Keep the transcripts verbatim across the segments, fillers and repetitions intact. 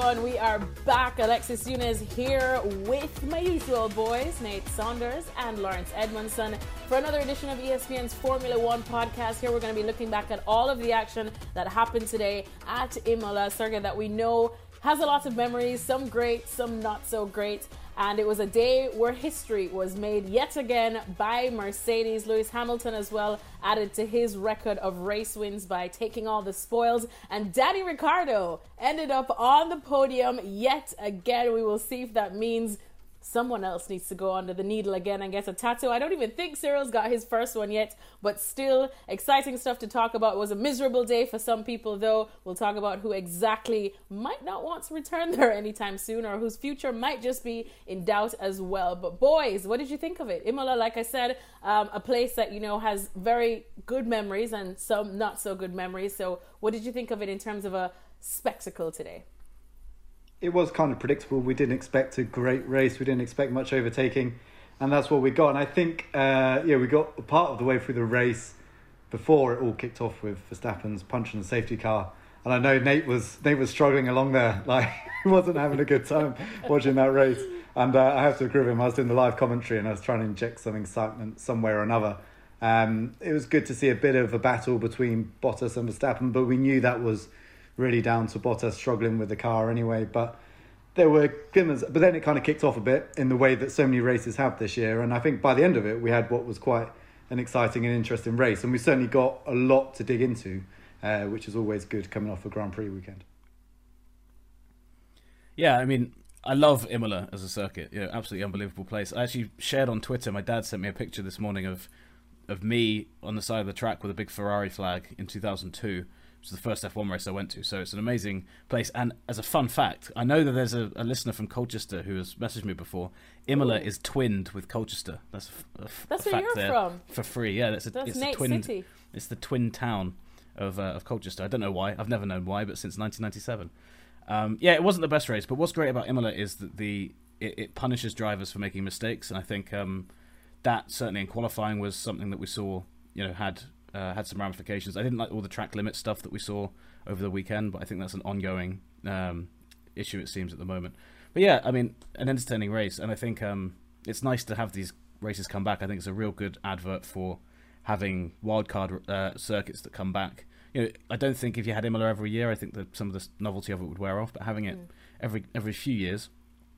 everyone. We are back. Alexis Younes here with my usual boys, Nate Saunders and Lawrence Edmondson, for another edition of E S P N's Formula One podcast. Here we're going to be looking back at all of the action that happened today at Imola, a circuit that we know has a lot of memories, some great, some not so great. And it was a day where history was made yet again by Mercedes. Lewis Hamilton as well added to his record of race wins by taking all the spoils. And Danny Ricciardo ended up on the podium yet again. We will see if that means someone else needs to go under the needle again and get a tattoo. I don't even think Cyril's got his first one yet, but still exciting stuff to talk about. It was a miserable day for some people, though. We'll talk about who exactly might not want to return there anytime soon, or whose future might just be in doubt as well. But boys, what did you think of it? Imola, like I said, um, a place that, you know, has very good memories and some not so good memories. So what did you think of it in terms of a spectacle today? It was kind of predictable. We didn't expect a great race. We didn't expect much overtaking, and that's what we got. And I think, uh, yeah, we got part of the way through the race before it all kicked off with Verstappen's punching the safety car. And I know Nate was Nate was struggling along there, like he wasn't having a good time watching that race. And uh, I have to agree with him. I was doing the live commentary and I was trying to inject some excitement somewhere or another. Um, it was good to see a bit of a battle between Bottas and Verstappen, but we knew that was really down to Bottas struggling with the car anyway. But there were glimmers. But then it kind of kicked off a bit in the way that so many races have this year. And I think by the end of it, we had what was quite an exciting and interesting race. And we certainly got a lot to dig into, uh, which is always good coming off a Grand Prix weekend. Yeah, I mean, I love Imola as a circuit. Yeah, absolutely unbelievable place. I actually shared on Twitter, my dad sent me a picture this morning of of me on the side of the track with a big Ferrari flag in two thousand two. Which is the first F one race I went to. So it's an amazing place. And as a fun fact, I know that there's a, a listener from Colchester who has messaged me before. Imola Ooh. is twinned with Colchester. That's a, a, that's a where fact you're there from. For free. Yeah, that's a, that's it's Nate a twin. City. It's the twin town of uh, of Colchester. I don't know why. I've never known why, but since nineteen ninety-seven. Um, yeah, it wasn't the best race. But what's great about Imola is that the it, it punishes drivers for making mistakes, and I think um, that certainly in qualifying was something that we saw. You know, had uh, had some ramifications. I didn't like all the track limit stuff that we saw over the weekend, but I think that's an ongoing um, issue, it seems, at the moment. But yeah, I mean, an entertaining race, and I think um, it's nice to have these races come back. I think it's a real good advert for having wildcard uh, circuits that come back. You know, I don't think if you had Imola every year, I think that some of the novelty of it would wear off, but having it mm. every every few years,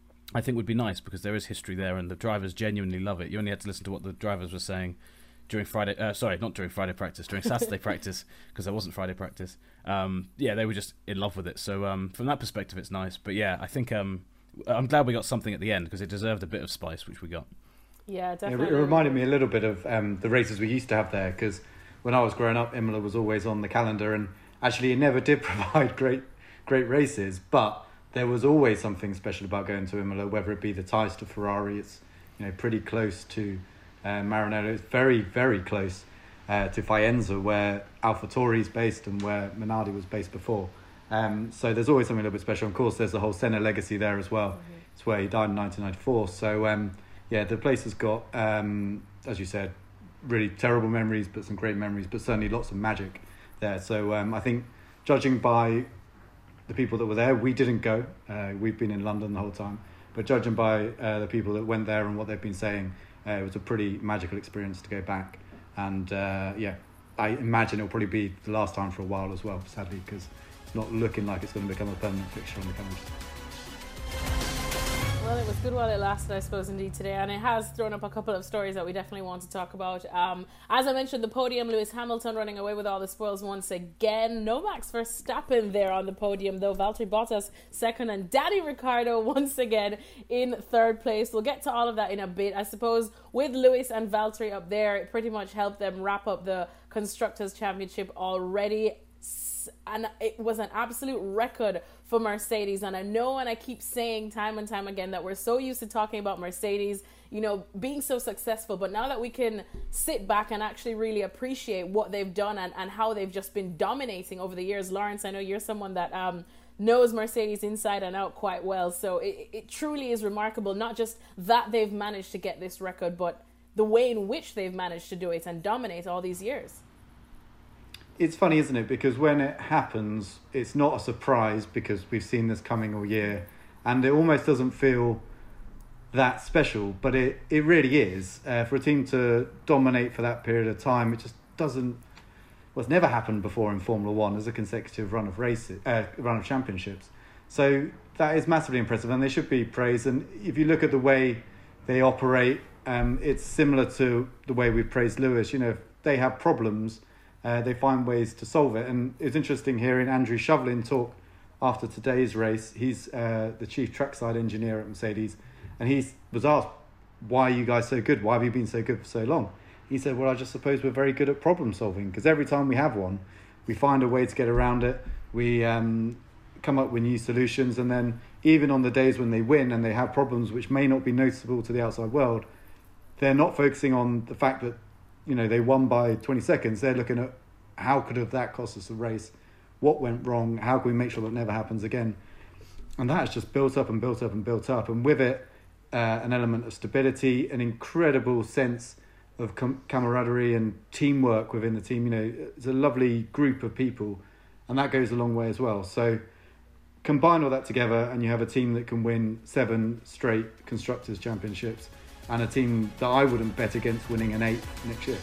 I think would be nice, because there is history there, and the drivers genuinely love it. You only had to listen to what the drivers were saying during Friday, uh, sorry, not during Friday practice, during Saturday practice, because there wasn't Friday practice. Um, yeah, they were just in love with it. So um, from that perspective, it's nice. But yeah, I think um, I'm glad we got something at the end, because it deserved a bit of spice, which we got. Yeah, definitely. It, it reminded me a little bit of um, the races we used to have there, because when I was growing up, Imola was always on the calendar, and actually it never did provide great, great races, but there was always something special about going to Imola, whether it be the ties to Ferrari. It's, you know, pretty close to Uh, Maranello. It's very, very close uh, to Faenza, where AlphaTauri is based and where Minardi was based before. Um, so there's always something a little bit special. Of course, there's the whole Senna legacy there as well. Mm-hmm. It's where he died in nineteen ninety-four. So um, yeah, the place has got, um, as you said, really terrible memories, but some great memories, but certainly lots of magic there. So um, I think, judging by the people that were there, we didn't go. Uh, we've been in London the whole time. But judging by uh, the people that went there and what they've been saying, Uh, it was a pretty magical experience to go back, and uh, yeah, I imagine it'll probably be the last time for a while as well, sadly, because it's not looking like it's going to become a permanent fixture on the calendar. Well, it was good while it lasted, I suppose, indeed, today, and it has thrown up a couple of stories that we definitely want to talk about. Um, as I mentioned, the podium, Lewis Hamilton running away with all the spoils once again. No Max Verstappen there on the podium, though. Valtteri Bottas second, and Danny Ricciardo once again in third place. We'll get to all of that in a bit. I suppose with Lewis and Valtteri up there, it pretty much helped them wrap up the Constructors' Championship already. And it was an absolute record for Mercedes. And I know, and I keep saying time and time again, that we're so used to talking about Mercedes, you know, being so successful. But now that we can sit back and actually really appreciate what they've done and, and how they've just been dominating over the years. Lawrence, I know you're someone that um, knows Mercedes inside and out quite well. So it, it truly is remarkable, not just that they've managed to get this record, but the way in which they've managed to do it and dominate all these years. it's funny, isn't it? Because when it happens, it's not a surprise because we've seen this coming all year, and it almost doesn't feel that special, but it, it really is. Uh, for a team to dominate for that period of time, it just doesn't, well, it's never happened before in Formula One as a consecutive run of races, uh, run of championships. So that is massively impressive, and they should be praised. And if you look at the way they operate, um, it's similar to the way we've praised Lewis. You know, if they have problems, uh, they find ways to solve it. And it's interesting hearing Andrew Shovlin talk after today's race. He's uh, the chief trackside engineer at Mercedes, and he was asked, why are you guys so good? Why have you been so good for so long? He said, well, I just suppose we're very good at problem solving, because every time we have one, we find a way to get around it. We um, come up with new solutions, and then even on the days when they win and they have problems which may not be noticeable to the outside world, they're not focusing on the fact that, you know, they won by twenty seconds. They're looking at how could have that cost us a race? What went wrong? How can we make sure that never happens again? And that has just built up and built up and built up. And with it, uh, an element of stability, an incredible sense of com- camaraderie and teamwork within the team. You know, it's a lovely group of people, and that goes a long way as well. So combine all that together and you have a team that can win seven straight Constructors' Championships, and a team that I wouldn't bet against winning an eighth next year.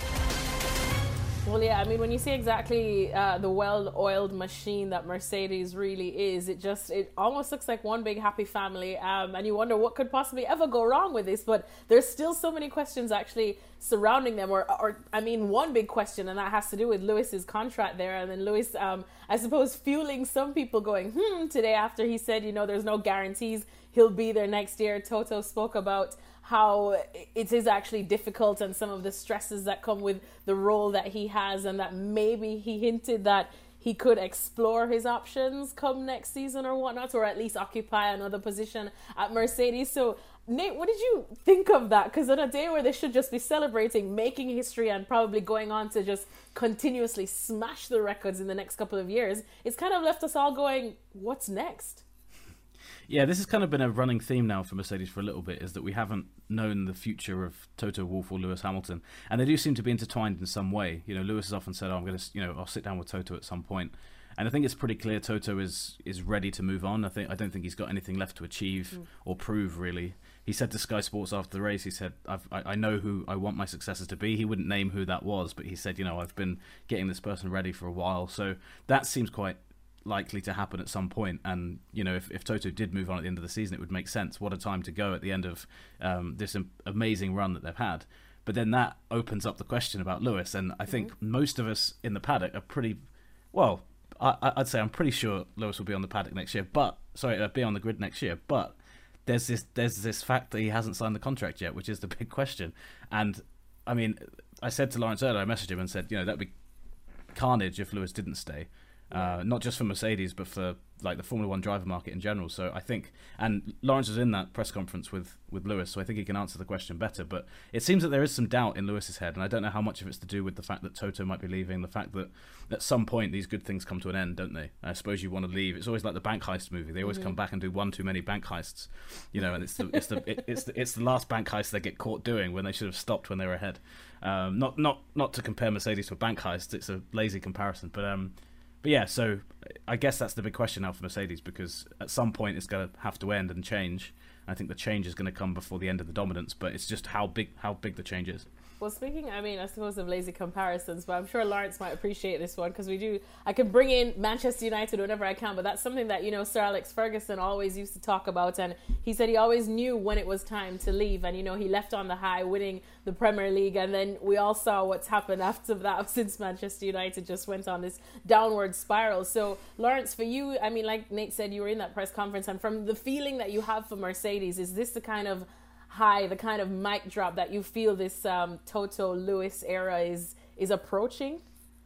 Well, yeah, I mean, when you see exactly uh, the well-oiled machine that Mercedes really is, it just, it almost looks like one big happy family, um, and you wonder what could possibly ever go wrong with this, but there's still so many questions actually surrounding them, or, or I mean, one big question, and that has to do with Lewis's contract there, and then Lewis, um, I suppose, fueling some people going, hmm, today after he said, you know, there's no guarantees he'll be there next year. Toto spoke about how it is actually difficult and some of the stresses that come with the role that he has, and that maybe he hinted that he could explore his options come next season or whatnot, or at least occupy another position at Mercedes. So Nate, what did you think of that? Because on a day where they should just be celebrating, making history, and probably going on to just continuously smash the records in the next couple of years, it's kind of left us all going, what's next? Yeah, this has kind of been a running theme now for Mercedes for a little bit, is that we haven't known the future of Toto Wolff or Lewis Hamilton, and they do seem to be intertwined in some way. You know, Lewis has often said, oh, I'm going to, you know, I'll sit down with Toto at some point. And I think it's pretty clear Toto is is ready to move on. I think I don't think he's got anything left to achieve mm. or prove, really. He said to Sky Sports after the race, he said, I've, I, I know who I want my successors to be. He wouldn't name who that was, but he said, you know, I've been getting this person ready for a while. So that seems quite likely to happen at some point. And, you know, if, if Toto did move on at the end of the season, it would make sense. What a time to go at the end of um, this amazing run that they've had. But then that opens up the question about Lewis. And I think mm-hmm. most of us in the paddock are pretty, well, I, I'd say I'm pretty sure Lewis will be on the paddock next year, but, sorry, uh, be on the grid next year. But there's this there's this fact that he hasn't signed the contract yet, which is the big question. And, I mean, I said to Lawrence earlier, I messaged him and said, you know, that'd be carnage if Lewis didn't stay. Uh, not just for Mercedes, but for like the Formula One driver market in general. So I think, and Lawrence was in that press conference with, with Lewis, so I think he can answer the question better. But it seems that there is some doubt in Lewis's head, and I don't know how much of it's to do with the fact that Toto might be leaving, the fact that at some point these good things come to an end, don't they? I suppose you want to leave. It's always like the bank heist movie. They always mm-hmm. come back and do one too many bank heists, you know, and it's the it's the it, it's the, it's the last bank heist they get caught doing when they should have stopped when they were ahead. Um, not not not to compare Mercedes to a bank heist. It's a lazy comparison, but um. But yeah, so I guess that's the big question now for Mercedes, because at some point it's going to have to end and change. I think the change is going to come before the end of the dominance, but it's just how big how big the change is. Well, speaking, I mean, I suppose of lazy comparisons, but I'm sure Lawrence might appreciate this one, because we do, I can bring in Manchester United whenever I can, but that's something that, you know, Sir Alex Ferguson always used to talk about, and he said he always knew when it was time to leave, and, you know, he left on the high, winning the Premier League, and then we all saw what's happened after that, since Manchester United just went on this downward spiral. So, Lawrence, for you, I mean, like Nate said, you were in that press conference, and from the feeling that you have for Mercedes, is this the kind of high, the kind of mic drop that you feel this um, Toto Lewis era is is approaching?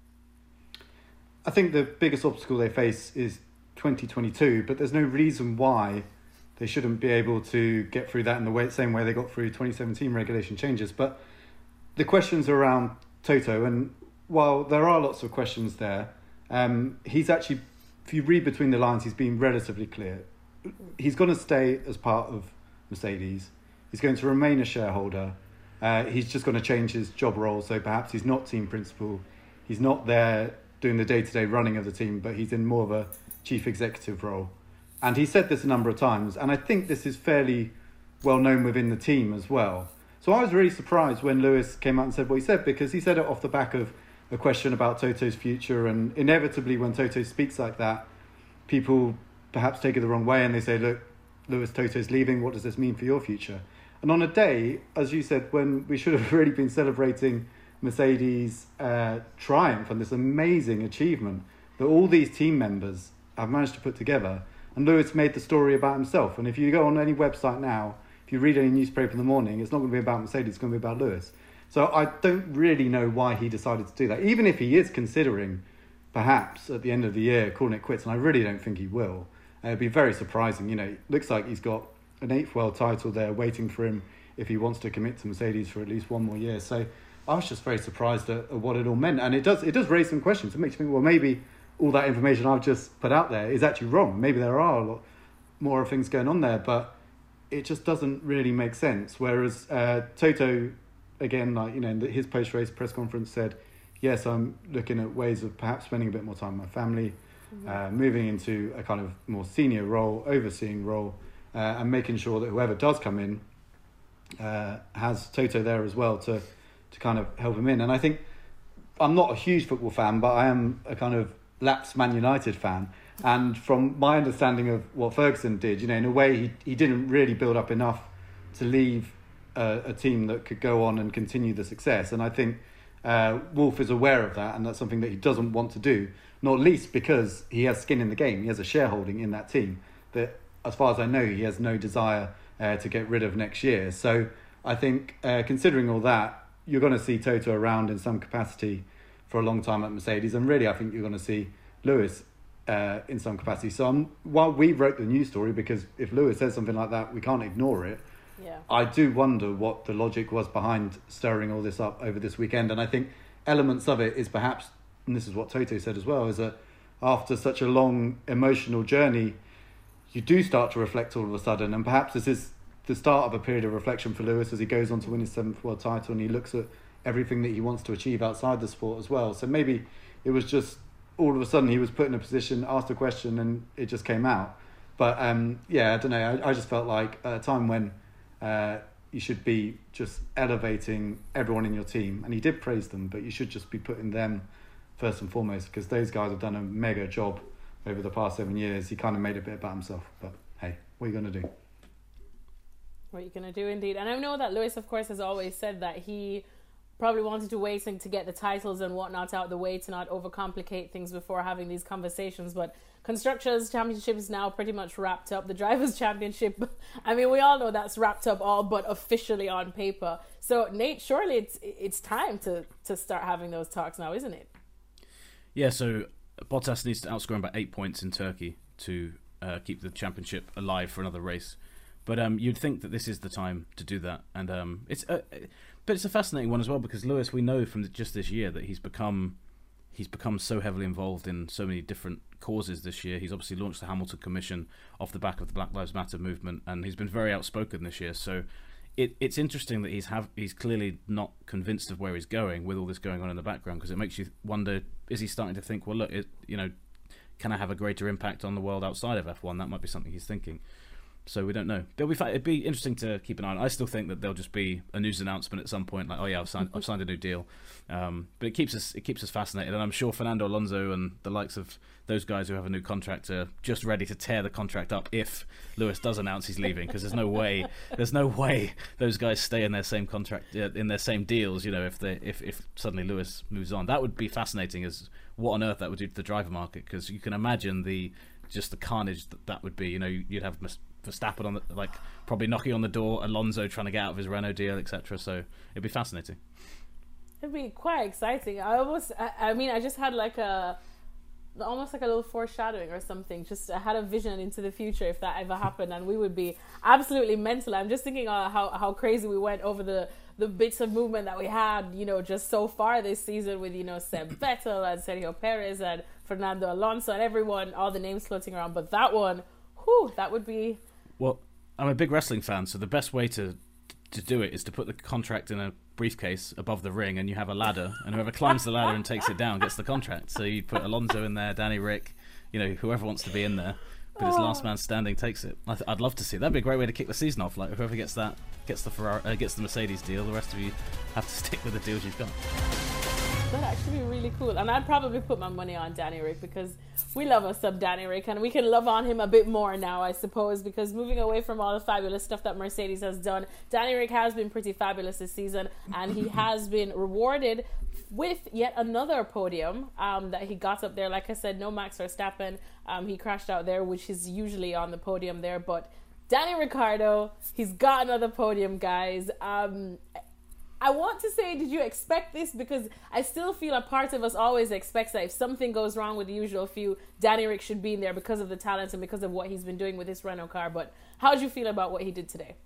I think the biggest obstacle they face is twenty twenty-two, but there's no reason why they shouldn't be able to get through that in the way, same way they got through twenty seventeen regulation changes. But the questions are around Toto, and while there are lots of questions there, um, he's actually, if you read between the lines, he's been relatively clear. He's going to stay as part of Mercedes. He's going to remain a shareholder. Uh, he's just going to change his job role, so perhaps he's not team principal. he's not there doing the day-to-day running of the team, but he's in more of a chief executive role. And he said this a number of times, and I think this is fairly well known within the team as well. So I was really surprised when Lewis came out and said what he said, because he said it off the back of a question about Toto's future, and inevitably when Toto speaks like that, people perhaps take it the wrong way and they say, look, Lewis, Toto's leaving, what does this mean for your future? And on a day, as you said, when we should have really been celebrating Mercedes' uh, triumph and this amazing achievement that all these team members have managed to put together, and Lewis made the story about himself. And if you go on any website now, if you read any newspaper in the morning, it's not going to be about Mercedes, it's going to be about Lewis. So I don't really know why he decided to do that, even if he is considering perhaps at the end of the year calling it quits, and I really don't think he will. Uh, it'd be very surprising. You know, it looks like he's got an eighth world title there waiting for him if he wants to commit to Mercedes for at least one more year. So I was just very surprised at, at what it all meant. And it does it does raise some questions. It makes me think, well, maybe all that information I've just put out there is actually wrong. Maybe there are a lot more things going on there, but it just doesn't really make sense. Whereas uh, Toto, again, like, you know, in his post-race press conference said, yes, I'm looking at ways of perhaps spending a bit more time with my family, mm-hmm. uh, moving into a kind of more senior role, overseeing role, uh, and making sure that whoever does come in uh, has Toto there as well to, to kind of help him in. And I think I'm not a huge football fan, but I am a kind of lapsed Man United fan. And from my understanding of what Ferguson did, you know, in a way, he, he didn't really build up enough to leave a, a team that could go on and continue the success. And I think uh, Wolf is aware of that, and that's something that he doesn't want to do, not least because he has skin in the game. He has a shareholding in that team that, as far as I know, he has no desire uh, to get rid of next year. So I think, uh, considering all that, you're going to see Toto around in some capacity for a long time at Mercedes. And really, I think you're going to see Lewis uh, in some capacity. So I'm, while we wrote the news story, because if Lewis says something like that, we can't ignore it. Yeah. I do wonder what the logic was behind stirring all this up over this weekend. And I think elements of it is perhaps, and this is what Toto said as well, is that after such a long emotional journey, you do start to reflect all of a sudden. And perhaps this is the start of a period of reflection for Lewis as he goes on to win his seventh world title and he looks at everything that he wants to achieve outside the sport as well. So maybe it was just all of a sudden he was put in a position, asked a question, and it just came out. But um, yeah, I don't know. I, I just felt like at a time when uh, you should be just elevating everyone in your team, and he did praise them, but you should just be putting them first and foremost, because those guys have done a mega job over the past seven years. He kind of made a bit about himself, but hey, what are you going to do? What are you going to do, indeed? And I know that Lewis, of course, has always said that he probably wanted to wait to get the titles and whatnot out of the way to not overcomplicate things before having these conversations. But Constructors' Championship is now pretty much wrapped up. The Drivers' Championship, I mean, we all know that's wrapped up all but officially on paper. So, Nate, surely it's it's time to, to start having those talks now, isn't it? Yeah, so Bottas needs to outscore him by eight points in Turkey to uh, keep the championship alive for another race. But um, you'd think that this is the time to do that, and um, it's a, but it's a fascinating one as well, because Lewis, we know from just this year that he's become he's become so heavily involved in so many different causes this year. He's obviously launched the Hamilton Commission off the back of the Black Lives Matter movement, and he's been very outspoken this year. So it, it's interesting that he's have he's clearly not convinced of where he's going with all this going on in the background, because it makes you wonder: is he starting to think, well, look, it, you know, can I have a greater impact on the world outside of F one? That might be something he's thinking. So we don't know. It'll be it'd be interesting to keep an eye on. I still think that there'll just be a news announcement at some point, like, oh yeah, I've signed I've signed a new deal. Um, but it keeps us it keeps us fascinated, and I'm sure Fernando Alonso and the likes of those guys who have a new contract are just ready to tear the contract up if Lewis does announce he's leaving, because there's no way there's no way those guys stay in their same contract uh, in their same deals. You know, if they if if suddenly Lewis moves on, that would be fascinating. As what on earth that would do to the driver market, because you can imagine the just the carnage that that would be. You know, you'd have Verstappen on the, like probably knocking on the door, Alonso trying to get out of his Renault deal, et cetera. So it'd be fascinating. It'd be quite exciting. I almost, I, I mean, I just had like a, almost like a little foreshadowing or something. Just I had a vision into the future if that ever happened, and we would be absolutely mental. I'm just thinking uh, how how crazy we went over the the bits of movement that we had, you know, just so far this season with, you know, Seb Vettel and Sergio Perez and Fernando Alonso and everyone, all the names floating around. But that one, whew, that would be. Well, I'm a big wrestling fan, so the best way to to do it is to put the contract in a briefcase above the ring, and you have a ladder, and whoever climbs the ladder and takes it down gets the contract. So you put Alonso in there, Danny Rick, you know, whoever wants to be in there, but his last man standing takes it. I th- I'd love to see it. That'd be a great way to kick the season off. Like whoever gets that gets the Ferrari, uh, gets the Mercedes deal. The rest of you have to stick with the deals you've got. That'd actually be really cool. And I'd probably put my money on Danny Rick because we love us some Danny Rick, and we can love on him a bit more now, I suppose, because moving away from all the fabulous stuff that Mercedes has done, Danny Rick has been pretty fabulous this season, and he has been rewarded with yet another podium um, that he got up there. Like I said, no Max Verstappen. Um, he crashed out there, which is usually on the podium there, but Danny Ricciardo, he's got another podium, guys. Um, I want to say, did you expect this? Because I still feel a part of us always expects that if something goes wrong with the usual few, Danny Rick should be in there because of the talent and because of what he's been doing with this Renault car. But how did you feel about what he did today?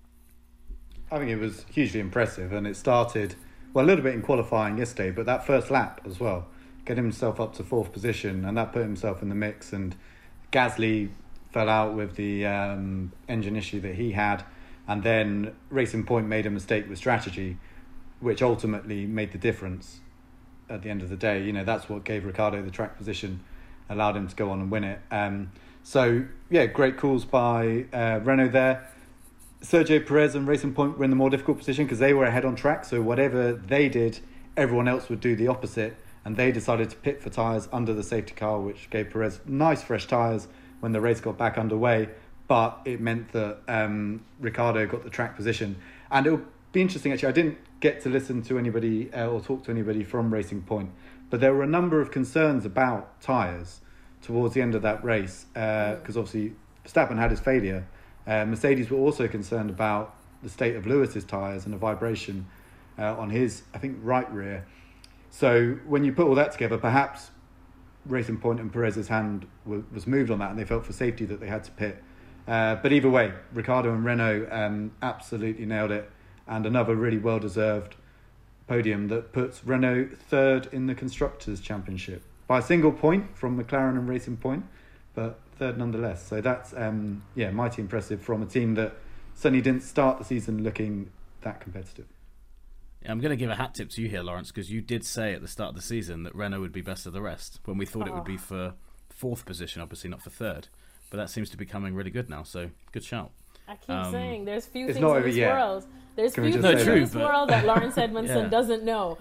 I think it was hugely impressive, and it started, well, a little bit in qualifying yesterday, but that first lap as well, getting himself up to fourth position, and that put himself in the mix. And Gasly fell out with the um, engine issue that he had, and then Racing Point made a mistake with strategy, which ultimately made the difference at the end of the day. You know, that's what gave Ricciardo the track position, allowed him to go on and win it. Um, so, yeah, great calls by uh, Renault there. Sergio Perez and Racing Point were in the more difficult position because they were ahead on track, so whatever they did, everyone else would do the opposite, and they decided to pit for tyres under the safety car, which gave Perez nice fresh tyres when the race got back underway, but it meant that um, Ricciardo got the track position. And it'll be interesting, actually, I didn't get to listen to anybody uh, or talk to anybody from Racing Point, but there were a number of concerns about tyres towards the end of that race because uh, obviously Verstappen had his failure. Uh, Mercedes were also concerned about the state of Lewis's tyres and the vibration uh, on his, I think, right rear. So when you put all that together, perhaps Racing Point and Perez's hand w- was moved on that, and they felt for safety that they had to pit. Uh, but either way, Ricciardo and Renault um, absolutely nailed it. And another really well-deserved podium that puts Renault third in the Constructors' Championship by a single point from McLaren and Racing Point, but third nonetheless. So that's, um, yeah, mighty impressive from a team that certainly didn't start the season looking that competitive. Yeah, I'm going to give a hat tip to you here, Lawrence, because you did say at the start of the season that Renault would be best of the rest, when we thought oh. it would be for fourth position, obviously not for third. But that seems to be coming really good now, so good shout. I keep um, saying there's few things in this yet. world. There's Can few things no, in true, this but... world that Lawrence Edmondson yeah. doesn't know.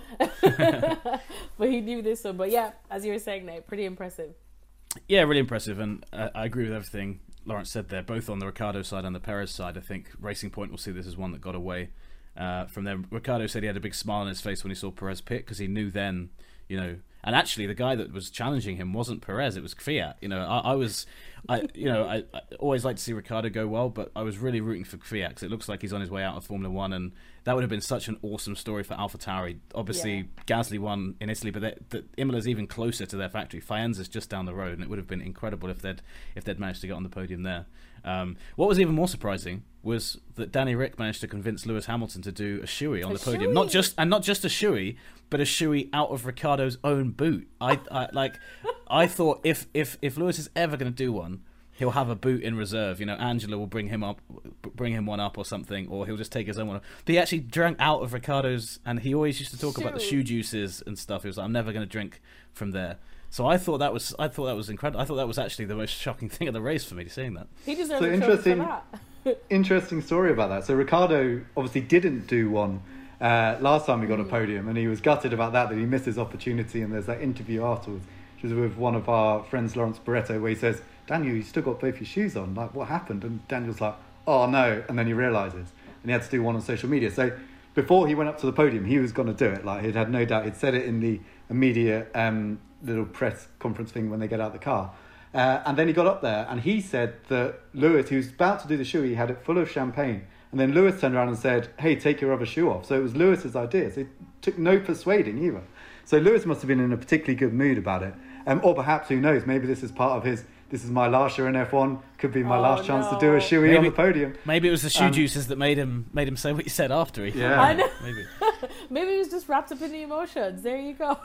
But he knew this one. But yeah, as you were saying, Nate, pretty impressive. Yeah, really impressive, and uh, I agree with everything Lawrence said there, both on the Ricciardo side and the Perez side. I think Racing Point will see this as one that got away uh, from them. Ricciardo said he had a big smile on his face when he saw Perez pit because he knew then, you know, and actually the guy that was challenging him wasn't Perez, it was Kvyat. You know, I, I was, I you know, I, I always like to see Ricciardo go well, but I was really rooting for Kvyat because it looks like he's on his way out of Formula One, and that would have been such an awesome story for AlphaTauri. Obviously, yeah. Gasly won in Italy, but the, the, Imola's even closer to their factory. Faenza's just down the road, and it would have been incredible if they'd if they'd managed to get on the podium there. Um, what was even more surprising was that Danny Rick managed to convince Lewis Hamilton to do a shoey on a the podium, shoey. not just and not just a shoey, but a shoey out of Ricciardo's own boot. I, I like, I thought if if if Lewis is ever going to do one, he'll have a boot in reserve. You know, Angela will bring him up, bring him one up or something, or he'll just take his own one up. But he actually drank out of Ricciardo's, and he always used to talk shoe. about the shoe juices and stuff. He was like, I'm never going to drink from there. So I thought that was, I thought that was incredible. I thought that was actually the most shocking thing of the race for me, seeing that. He deserves so a trophy for that. Interesting story about that. So Ricciardo obviously didn't do one uh, last time he got a podium, and he was gutted about that, that he missed his opportunity. And there's that interview afterwards, which was with one of our friends, Lawrence Barretto, where he says, Daniel, you still got both your shoes on. Like, what happened? And Daniel's like, oh, no. And then he realises. And he had to do one on social media. So before he went up to the podium, he was going to do it. Like, he'd had no doubt. He'd said it in the immediate um, little press conference thing when they get out of the car. Uh, and then he got up there, and he said that Lewis, who was about to do the shoe, he had it full of champagne. And then Lewis turned around and said, hey, take your other shoe off. So it was Lewis's idea. So it took no persuading either. So Lewis must have been in a particularly good mood about it. Um, or perhaps, who knows, maybe this is part of his, this is my last year in F one, could be my oh, last chance no. to do a shoey on the podium. Maybe it was the shoe um, juices that made him made him say what he said after he. Yeah, I know. Maybe. Maybe he was just wrapped up in the emotions. There you go.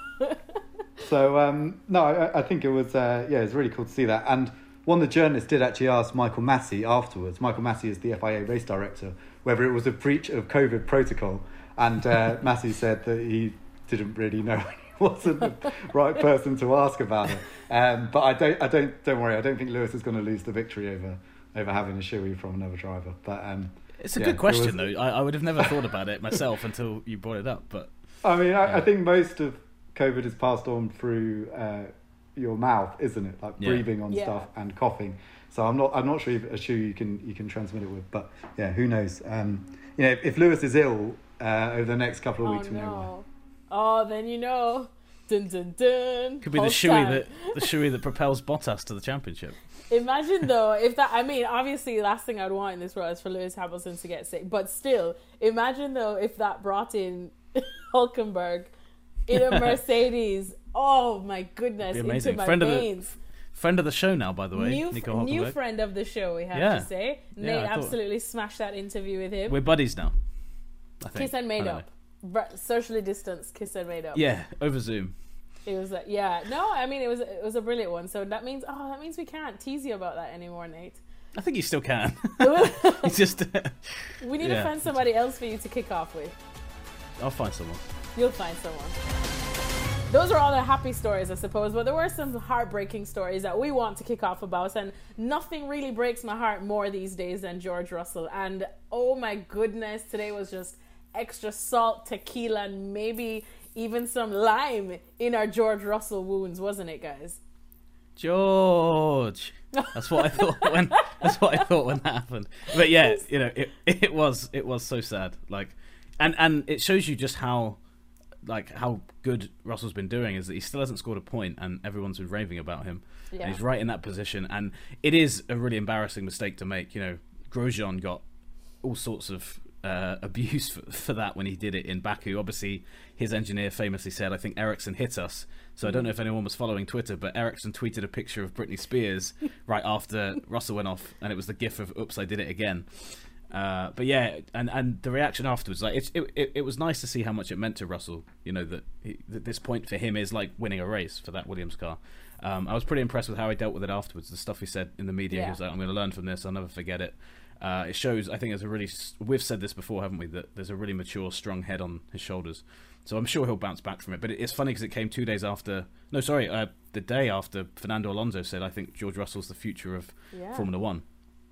So, um, no, I, I think it was, uh, yeah, it was really cool to see that. And one of the journalists did actually ask Michael Massey afterwards. Michael Massey is the F I A race director, whether it was a breach of COVID protocol. And uh, Massey said that he didn't really know. He wasn't the right person to ask about it. Um, but I don't, I don't, don't worry. I don't think Lewis is going to lose the victory over over having a shoey from another driver. But um, it's a yeah, good question, was, though. I, I would have never thought about it myself until you brought it up. But I mean, I, yeah. I think most of COVID is passed on through uh, your mouth, isn't it? Like Yeah. breathing on Yeah. stuff and coughing. So I'm not, I'm not sure if a shoe you can you can transmit it with. But yeah, who knows? Um, you know, if, if Lewis is ill uh, over the next couple of Oh weeks, we know why. no! Oh, then you know. Dun dun dun. could be the Hold shoey time. that the shoey that propels Bottas to the championship. Imagine though if that. I mean, obviously, the last thing I'd want in this world is for Lewis Hamilton to get sick. But still, imagine though if that brought in Hulkenberg in a Mercedes. Oh my goodness! Be Into amazing. my Friend of the- veins. Friend of the show now, by the way, New, Nico new Hulkenberg. friend of the show, we have Yeah. to say. Yeah, Nate I thought- absolutely smashed that interview with him. We're buddies now. I think. Kiss and I made don't up. Br- Socially distanced, kiss and made up. know. Yeah, over Zoom. It was like, yeah, no, I mean it was it was a brilliant one. So that means oh, that means we can't tease you about that anymore, Nate. I think you still can. It's just, We need Yeah. to find somebody else for you to kick off with. I'll find someone. You'll find someone. Those are all the happy stories, I suppose, but there were some heartbreaking stories that we want to kick off about, and nothing really breaks my heart more these days than George Russell. And oh my goodness, today was just extra salt, tequila, and maybe even some lime in our George Russell wounds, wasn't it, guys? George. That's what I thought when. That's what I thought when that happened. But yeah, you know, it it was it was so sad. Like, and and it shows you just how, like, how good Russell's been doing is that he still hasn't scored a point, and everyone's been raving about him. Yeah. And he's right in that position, and it is a really embarrassing mistake to make. You know, Grosjean got all sorts of uh, abuse for, for that when he did it in Baku. Obviously, his engineer famously said, "I think Ericsson hit us." So I don't know if anyone was following Twitter, but Ericsson tweeted a picture of Britney Spears right after Russell went off, and it was the gif of "Oops, I did it again." Uh, but yeah, and, and the reaction afterwards, like it, it, it was nice to see how much it meant to Russell. You know that, he, that this point for him is like winning a race for that Williams car. Um, I was pretty impressed with how he dealt with it afterwards. The stuff he said in the media, Yeah. he was like, "I'm going to learn from this. I'll never forget it." Uh, it shows. I think there's a really. We've said this before, haven't we? That there's a really mature, strong head on his shoulders. So I'm sure he'll bounce back from it. But it, it's funny because it came two days after. No, sorry, uh, the day after Fernando Alonso said, "I think George Russell's the future of Yeah. Formula One."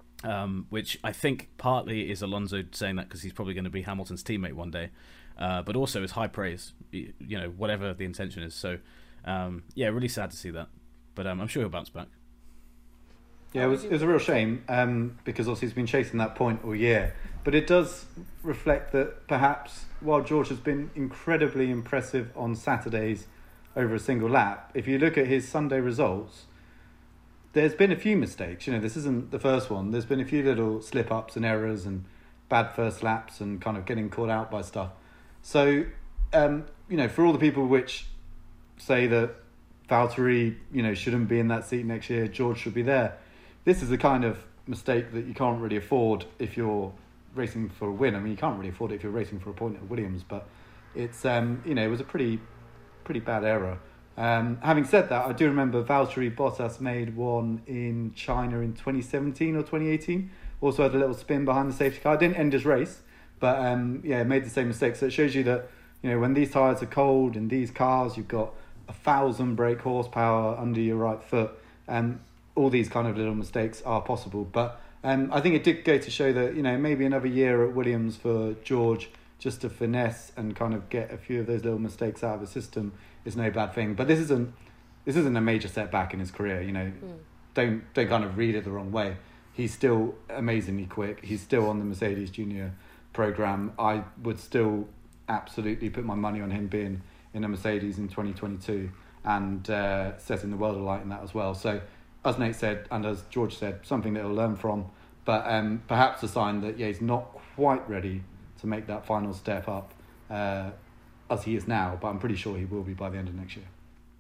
Um, which I think partly is Alonso saying that because he's probably going to be Hamilton's teammate one day, uh, but also is high praise, y- you know, whatever the intention is. So, um, yeah, really sad to see that, but um, I'm sure he'll bounce back. Yeah, it was, it was a real shame um, because obviously he's been chasing that point all year. But it does reflect that perhaps while George has been incredibly impressive on Saturdays over a single lap, if you look at his Sunday results, there's been a few mistakes. You know, this isn't the first one. There's been a few little slip-ups and errors and bad first laps and kind of getting caught out by stuff. So, um, you know, for all the people which say that Valtteri, you know, shouldn't be in that seat next year, George should be there, this is the kind of mistake that you can't really afford if you're racing for a win. I mean, you can't really afford it if you're racing for a point at Williams, but it's, um, you know, it was a pretty, pretty bad error. Um, having said that, I do remember Valtteri Bottas made one in China in twenty seventeen or twenty eighteen. Also had a little spin behind the safety car. Didn't end his race, but um, yeah, made the same mistake. So it shows you that, you know, when these tyres are cold in these cars, you've got a thousand brake horsepower under your right foot, and all these kind of little mistakes are possible. But um, I think it did go to show that, you know, maybe another year at Williams for George just to finesse and kind of get a few of those little mistakes out of the system is no bad thing. But this isn't this isn't a major setback in his career. You know, Mm. don't don't kind of read it the wrong way. He's still amazingly quick. He's still on the Mercedes Junior program. I would still absolutely put my money on him being in a Mercedes in twenty twenty-two and uh, setting the world alight in that as well. So, as Nate said, and as George said, something that he'll learn from, but um, perhaps a sign that yeah, he's not quite ready to make that final step up uh, as he is now, but I'm pretty sure he will be by the end of next year.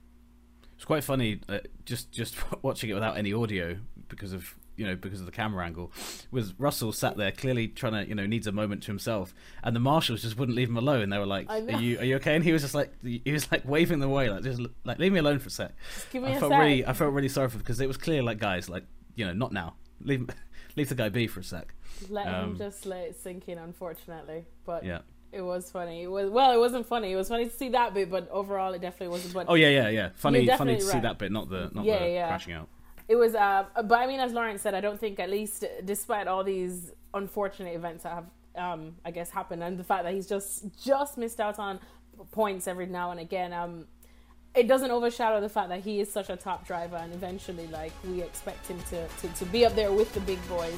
It's quite funny, uh, just just watching it without any audio because of you know because of the camera angle. Was Russell sat there clearly trying to you know needs a moment to himself, and the marshals just wouldn't leave him alone. They were like, I know. "Are you are you okay?" And he was just like he was like waving them away, like just like leave me alone for a sec. Just give me I a felt sec. really I felt really sorry for because it was clear like guys like you know not now leave leave the guy be for a sec. Let him Um, just let it sink in, unfortunately. But Yeah. It was funny. It was well, it wasn't funny. It was funny to see that bit, but overall, it definitely wasn't. But oh yeah, yeah, yeah. Funny, funny to right. see that bit, not the not yeah, the yeah. crashing out. It was, uh, but I mean, as Lawrence said, I don't think, at least despite all these unfortunate events that have, um, I guess, happened, and the fact that he's just just missed out on points every now and again, um, it doesn't overshadow the fact that he is such a top driver, and eventually, like, we expect him to, to, to be up there with the big boys.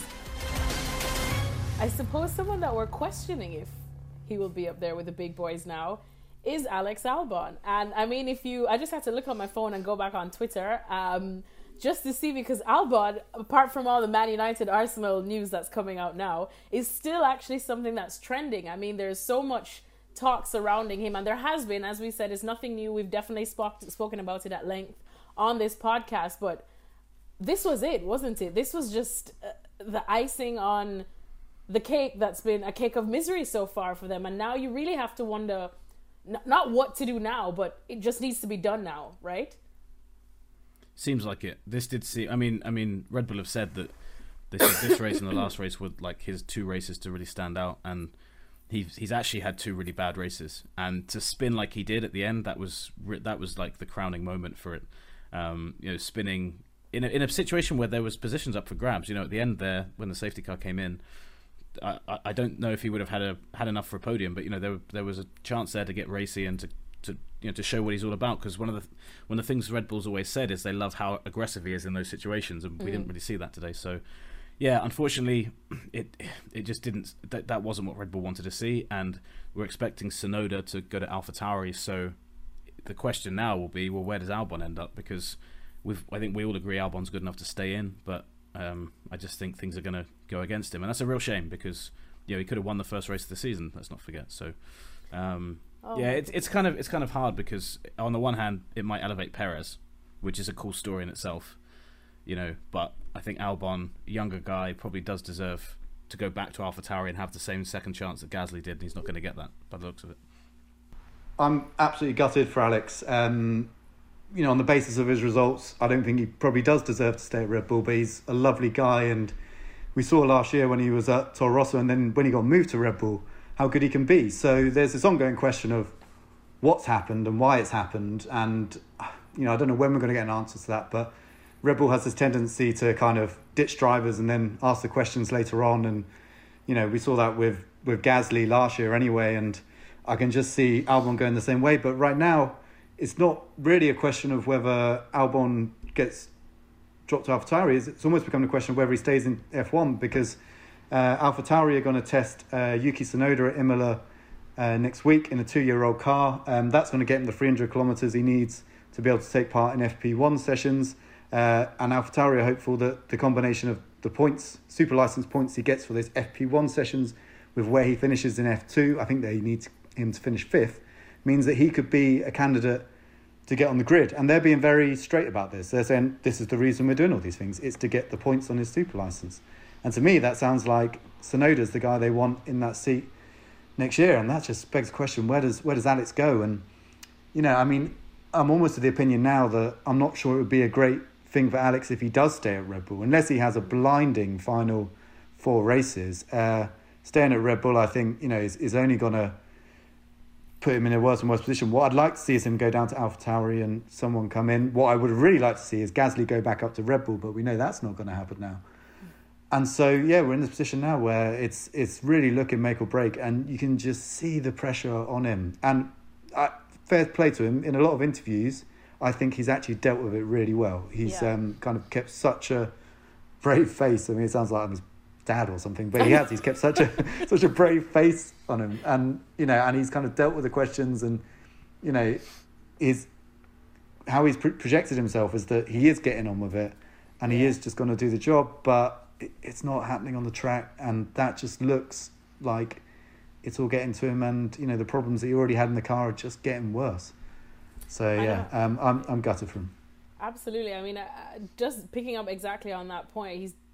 I suppose someone that we're questioning if he will be up there with the big boys now is Alex Albon. And I mean, if you, I just had to look on my phone and go back on Twitter, um, just to see, because Albon, apart from all the Man United Arsenal news that's coming out now, is still actually something that's trending. I mean, there's so much talk surrounding him, and there has been, as we said, it's nothing new. We've definitely spoke, spoken about it at length on this podcast, but this was it, wasn't it? This was just uh, the icing on the cake that's been a cake of misery so far for them, and now you really have to wonder n- not what to do now, but it just needs to be done now, right? Seems like it. This did see. I mean, I mean, Red Bull have said that this this race and the last race were like his two races to really stand out, and he's he's actually had two really bad races, and to spin like he did at the end, that was that was like the crowning moment for it. Um, you know, spinning in a, in a situation where there was positions up for grabs. You know, at the end there when the safety car came in. I, I don't know if he would have had a had enough for a podium, but you know there there was a chance there to get racy and to, to you know to show what he's all about. Because one of the one of the things Red Bull's always said is they love how aggressive he is in those situations, and we mm. didn't really see that today. So yeah, unfortunately, it it just didn't. That, that wasn't what Red Bull wanted to see, and we're expecting Tsunoda to go to AlphaTauri. So the question now will be, well, where does Albon end up? Because we've I think we all agree Albon's good enough to stay in, but Um, I just think things are going to go against him, and that's a real shame because you know he could have won the first race of the season. Let's not forget. So, um, oh. yeah, it's it's kind of it's kind of hard because on the one hand it might elevate Perez, which is a cool story in itself, you know. But I think Albon, younger guy, probably does deserve to go back to AlphaTauri and have the same second chance that Gasly did, and he's not going to get that by the looks of it. I'm absolutely gutted for Alex. Um, You know, on the basis of his results, I don't think he probably does deserve to stay at Red Bull, but he's a lovely guy. And we saw last year when he was at Toro Rosso and then when he got moved to Red Bull, how good he can be. So there's this ongoing question of what's happened and why it's happened. And, you know, I don't know when we're going to get an answer to that, but Red Bull has this tendency to kind of ditch drivers and then ask the questions later on. And, you know, we saw that with, with Gasly last year anyway. And I can just see Albon going the same way. But right now, it's not really a question of whether Albon gets dropped to AlphaTauri. It's almost become a question of whether he stays in F one because uh, AlphaTauri are going to test uh, Yuki Tsunoda at Imola uh, next week in a two-year-old car. Um, that's going to get him the three hundred kilometres he needs to be able to take part in F P one sessions. Uh, and AlphaTauri are hopeful that the combination of the points, super license points he gets for those F P one sessions with where he finishes in F two, I think they need him to finish fifth, means that he could be a candidate to get on the grid. And they're being very straight about this. They're saying, this is the reason we're doing all these things. It's to get the points on his super license. And to me, that sounds like Tsunoda's the guy they want in that seat next year. And that just begs the question, where does where does Alex go? And, you know, I mean, I'm almost of the opinion now that I'm not sure it would be a great thing for Alex if he does stay at Red Bull, unless he has a blinding final four races. Uh, staying at Red Bull, I think, you know, is, is only going to put him in a worse and worse position. What I'd like to see is him go down to AlphaTauri and someone come in. What I would have really liked to see is Gasly go back up to Red Bull, but we know that's not going to happen now. And so, yeah, we're in this position now where it's it's really looking make or break, and you can just see the pressure on him. And uh, fair play to him, in a lot of interviews, I think he's actually dealt with it really well. He's yeah. um, kind of kept such a brave face. I mean, it sounds like I'm his dad or something, but he has. He's kept such a such a brave face on him, and you know, and he's kind of dealt with the questions, and you know, his how he's pro- projected himself is that he is getting on with it, and yeah. he is just going to do the job, but it, it's not happening on the track, and that just looks like it's all getting to him, and you know, the problems that he already had in the car are just getting worse. So yeah, um, I'm I'm gutted for him. Absolutely. I mean, uh, just picking up exactly on that point, he's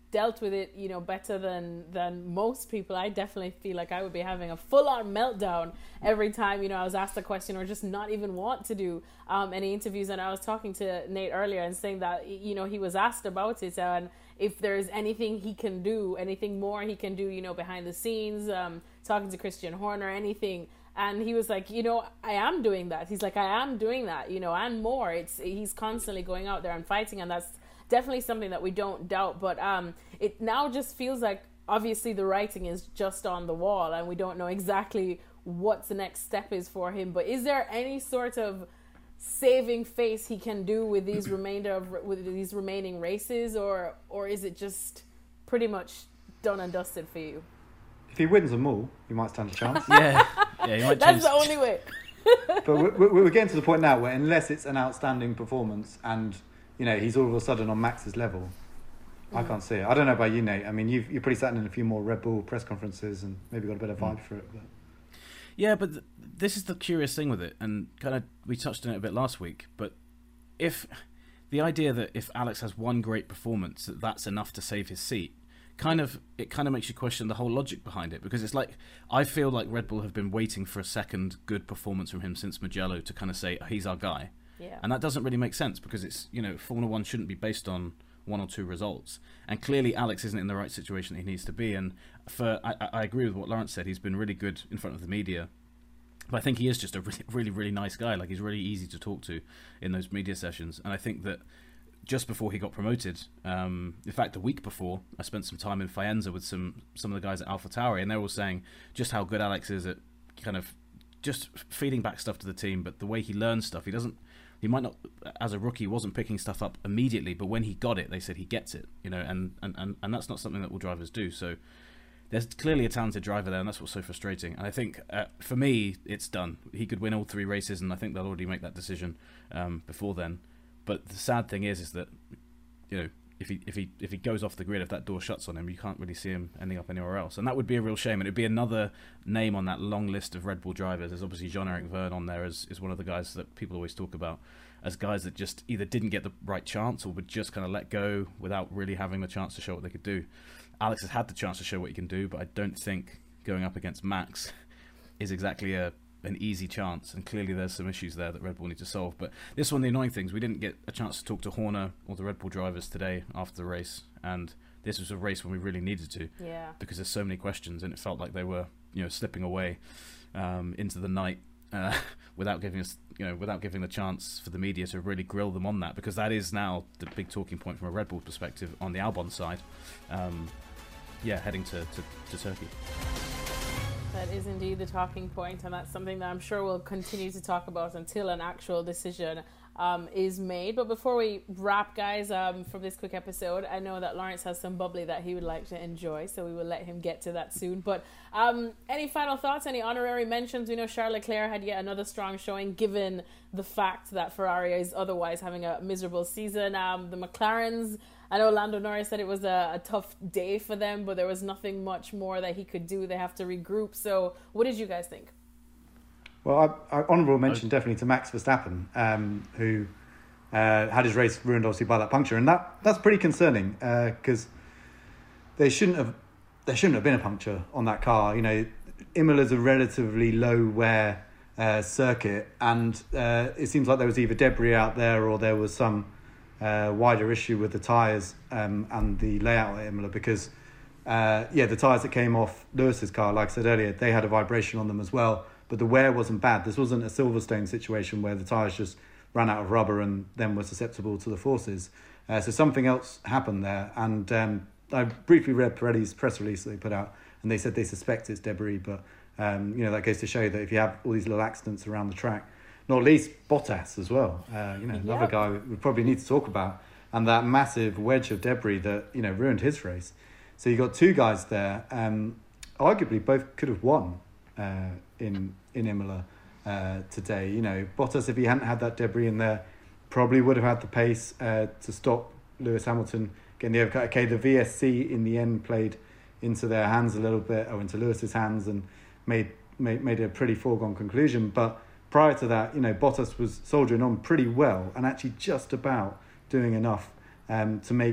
dealt with it, you know, better than than most people. I definitely feel like I would be having a full-on meltdown every time, you know, I was asked a question, or just not even want to do um, any interviews. And I was talking to Nate earlier and saying that, you know, he was asked about it, and if there's anything he can do, anything more he can do, you know, behind the scenes, um, talking to Christian Horner, anything. And he was like, you know, I am doing that. He's like, I am doing that, you know, and more. It's he's constantly going out there and fighting, and that's definitely something that we don't doubt. But um, it now just feels like obviously the writing is just on the wall, and we don't know exactly what the next step is for him. But is there any sort of saving face he can do with these remainder of with these remaining races, or or is it just pretty much done and dusted for you? If he wins them all, he might stand a chance. yeah, yeah, he might That's change. the only way. But we're, we're getting to the point now where unless it's an outstanding performance and, you know, he's all of a sudden on Max's level, mm. I can't see it. I don't know about you, Nate. I mean, you've you're pretty sat in a few more Red Bull press conferences and maybe got a better vibe mm. for it. But. Yeah, but th- this is the curious thing with it, and kind of we touched on it a bit last week. But if the idea that if Alex has one great performance, that that's enough to save his seat, kind of it kind of makes you question the whole logic behind it, because it's like I feel like Red Bull have been waiting for a second good performance from him since Mugello to kind of say he's our guy, yeah. And that doesn't really make sense, because it's, you know, Formula One shouldn't be based on one or two results, and clearly Alex isn't in the right situation that he needs to be. And for I, I agree with what Lawrence said. He's been really good in front of the media, but I think he is just a really really really nice guy. Like, he's really easy to talk to in those media sessions, and I think that just before he got promoted, um, in fact, a week before, I spent some time in Faenza with some some of the guys at AlphaTauri, and they were all saying just how good Alex is at kind of just feeding back stuff to the team. But the way he learns stuff, he doesn't. He might not, as a rookie, wasn't picking stuff up immediately, but when he got it, they said he gets it, you know, and, and, and, and that's not something that all drivers do. So there's clearly a talented driver there, and that's what's so frustrating. And I think, uh, for me, it's done. He could win all three races, and I think they'll already make that decision um, before then. But the sad thing is, is that, you know, if he if he if he goes off the grid, if that door shuts on him, you can't really see him ending up anywhere else, and that would be a real shame. And it'd be another name on that long list of Red Bull drivers. There's obviously Jean-Eric Verne on there as is one of the guys that people always talk about as guys that just either didn't get the right chance or would just kind of let go without really having the chance to show what they could do. Alex has had the chance to show what he can do, but I don't think going up against Max is exactly a an easy chance, and clearly there's some issues there that Red Bull need to solve. But this one, the annoying thing is we didn't get a chance to talk to Horner or the Red Bull drivers today after the race, and this was a race when we really needed to, yeah, because there's so many questions, and it felt like they were, you know, slipping away um, into the night uh, without giving us, you know, without giving the chance for the media to really grill them on that, because that is now the big talking point from a Red Bull perspective on the Albon side. Um, yeah, heading to, to, to Turkey. That is indeed the talking point, and that's something that I'm sure we'll continue to talk about until an actual decision um, is made. But before we wrap, guys, um, from this quick episode, I know that Lawrence has some bubbly that he would like to enjoy, so we will let him get to that soon. But um, any final thoughts, any honorary mentions? We know Charles Leclerc had yet another strong showing, given the fact that Ferrari is otherwise having a miserable season. Um, the McLarens, I know Lando Norris said it was a, a tough day for them, but there was nothing much more that he could do. They have to regroup. So what did you guys think? Well, I, I honourable mention definitely to Max Verstappen, um, who uh, had his race ruined obviously by that puncture, and that that's pretty concerning because uh, they shouldn't have there shouldn't have been a puncture on that car. You know, Imola's a relatively low wear uh, circuit, and uh, it seems like there was either debris out there or there was some Uh, wider issue with the tyres um, and the layout at Imola, because uh, yeah, the tyres that came off Lewis's car, like I said earlier, they had a vibration on them as well, but the wear wasn't bad. This wasn't a Silverstone situation where the tyres just ran out of rubber and then were susceptible to the forces. Uh, so something else happened there, and um, I briefly read Pirelli's press release that they put out, and they said they suspect it's debris, but um, you know, that goes to show that if you have all these little accidents around the track, not least Bottas as well, uh, you know, yep. another guy we probably need to talk about, and that massive wedge of debris that, you know, ruined his race. So you got two guys there, um, arguably both could have won uh, in in Imola uh, today. You know, Bottas, if he hadn't had that debris in there, probably would have had the pace uh, to stop Lewis Hamilton getting the overcut. Okay, the V S C in the end played into their hands a little bit, or into Lewis's hands, and made made, made a pretty foregone conclusion, but prior to that, you know, Bottas was soldiering on pretty well and actually just about doing enough um, to make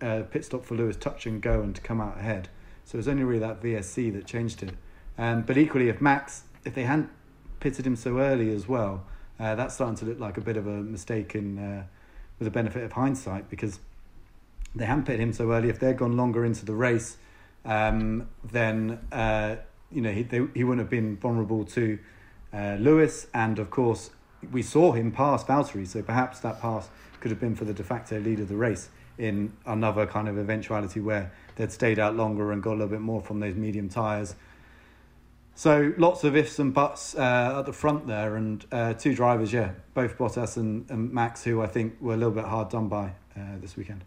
uh, pit stop for Lewis touch and go and to come out ahead. So it was only really that V S C that changed it. Um, but equally, if Max, if they hadn't pitted him so early as well, uh, that's starting to look like a bit of a mistake in, uh, with the benefit of hindsight, because they hadn't pitted him so early. If they'd gone longer into the race, um, then uh, you know he they, he wouldn't have been vulnerable to uh, Lewis. And of course, we saw him pass Valtteri, so perhaps that pass could have been for the de facto leader of the race in another kind of eventuality where they'd stayed out longer and got a little bit more from those medium tyres. So lots of ifs and buts uh, at the front there, and uh, two drivers, yeah, both Bottas and, and Max, who I think were a little bit hard done by uh, this weekend.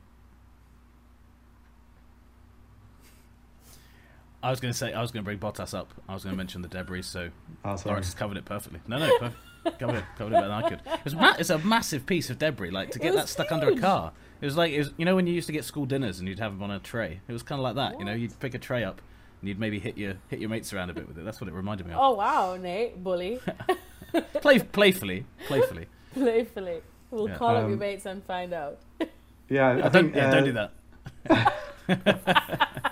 I was going to say, I was going to bring Bottas up. I was going to mention the debris, so oh, Lawrence has covered it perfectly. No, no, perfect. covered it, covered it better than I could. It was ma- it's a massive piece of debris, like to get that stuck huge. under a car. It was like, it was, you know when you used to get school dinners and you'd have them on a tray? It was kind of like that, what? You know, you'd pick a tray up and you'd maybe hit your hit your mates around a bit with it. That's what it reminded me of. Oh, wow, Nate, bully. Play, playfully, playfully. Playfully. We'll yeah. call um, up your mates and find out. Yeah, I, I think, don't, yeah, uh, don't do that.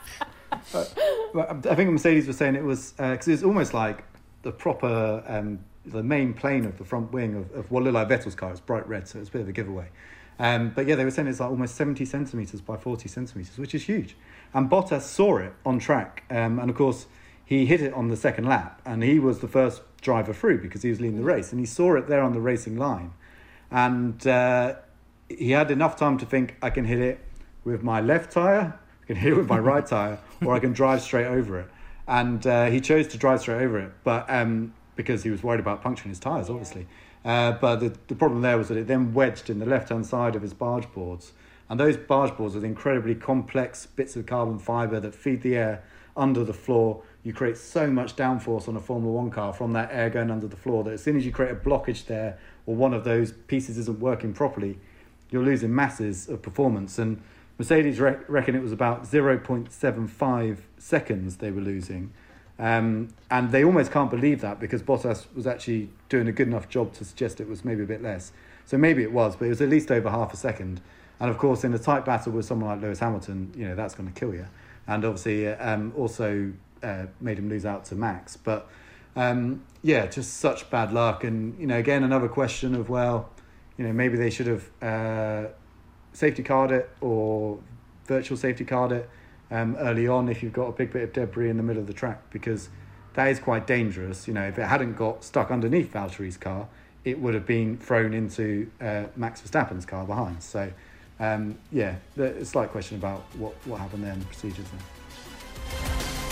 uh, I think Mercedes was saying it was because uh, it was almost like the proper um, the main plane of the front wing of, of what looked like Vettel's car. It's bright red, so it's a bit of a giveaway. Um, but yeah, they were saying it's like almost seventy centimetres by forty centimetres, which is huge. And Bottas saw it on track, um, and of course he hit it on the second lap, and he was the first driver through because he was leading the race, and he saw it there on the racing line, and uh, he had enough time to think, I can hit it with my left tyre, I can hit it with my right tyre, or I can drive straight over it. And uh, he chose to drive straight over it, but um, because he was worried about puncturing his tyres, obviously. Uh, but the, the problem there was that it then wedged in the left-hand side of his barge boards. And those barge boards are the incredibly complex bits of carbon fibre that feed the air under the floor. You create so much downforce on a Formula One car from that air going under the floor that as soon as you create a blockage there, or one of those pieces isn't working properly, you're losing masses of performance. And Mercedes re- reckon it was about zero point seven five seconds they were losing. Um, and they almost can't believe that because Bottas was actually doing a good enough job to suggest it was maybe a bit less. So maybe it was, but it was at least over half a second. And of course, in a tight battle with someone like Lewis Hamilton, you know, that's going to kill you. And obviously um, also uh, made him lose out to Max. But um, yeah, just such bad luck. And, you know, again, another question of, well, you know, maybe they should have uh, safety card it or virtual safety card it um, early on if you've got a big bit of debris in the middle of the track, because that is quite dangerous. You know, if it hadn't got stuck underneath Valtteri's car, it would have been thrown into uh, Max Verstappen's car behind. So, um, yeah, the, a slight question about what, what happened there and the procedures there.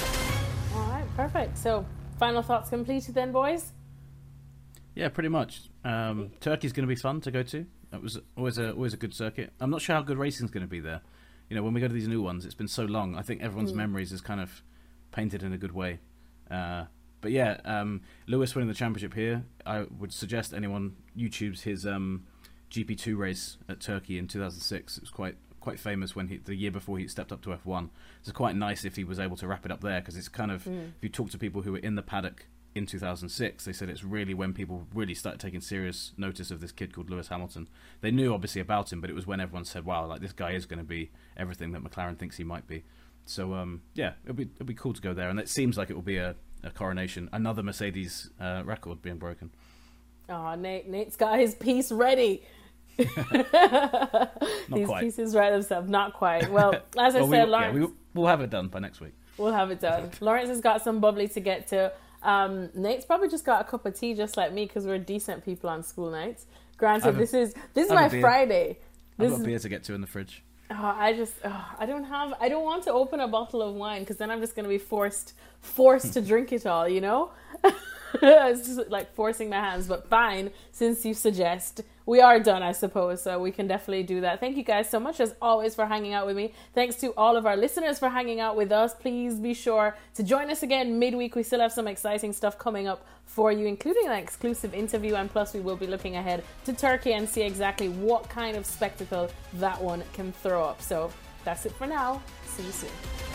All right, perfect. So, final thoughts completed then, boys? Yeah, pretty much. Um, Turkey's going to be fun to go to. It was always a always a good circuit. I'm not sure how good racing's going to be there. You know, when we go to these new ones, it's been so long. I think everyone's mm. memories is kind of painted in a good way. Uh, but yeah, um, Lewis winning the championship here. I would suggest anyone YouTubes his um, G P two race at Turkey in two thousand six. It was quite quite famous when he the year before he stepped up to F one. It's quite nice if he was able to wrap it up there, because it's kind of mm. if you talk to people who were in the paddock in two thousand six, they said it's really when people really started taking serious notice of this kid called Lewis Hamilton. They knew obviously about him, but it was when everyone said, wow, like this guy is going to be everything that McLaren thinks he might be. So um, yeah, it'll be it'll be cool to go there, and it seems like it will be a, a coronation, another Mercedes uh, record being broken. Oh, Nate, Nate's got his piece ready. These quite. pieces write themselves, not quite. Well, as I well, said, we, Lawrence, yeah, we, we'll have it done by next week. We'll have it done. Lawrence has got some bubbly to get to. Um, Nate's probably just got a cup of tea, just like me, because we're decent people on school nights. Granted, a, this is this is my Friday. This I've got is, a beer to get to in the fridge. Oh, I just oh, I don't have I don't want to open a bottle of wine, because then I'm just going to be forced forced to drink it all. You know, it's just like forcing my hands. But fine, since you suggest, we are done, I suppose, so we can definitely do that. Thank you guys so much, as always, for hanging out with me. Thanks to all of our listeners for hanging out with us. Please be sure to join us again midweek. We still have some exciting stuff coming up for you, including an exclusive interview, and plus we will be looking ahead to Turkey and see exactly what kind of spectacle that one can throw up. So that's it for now. See you soon.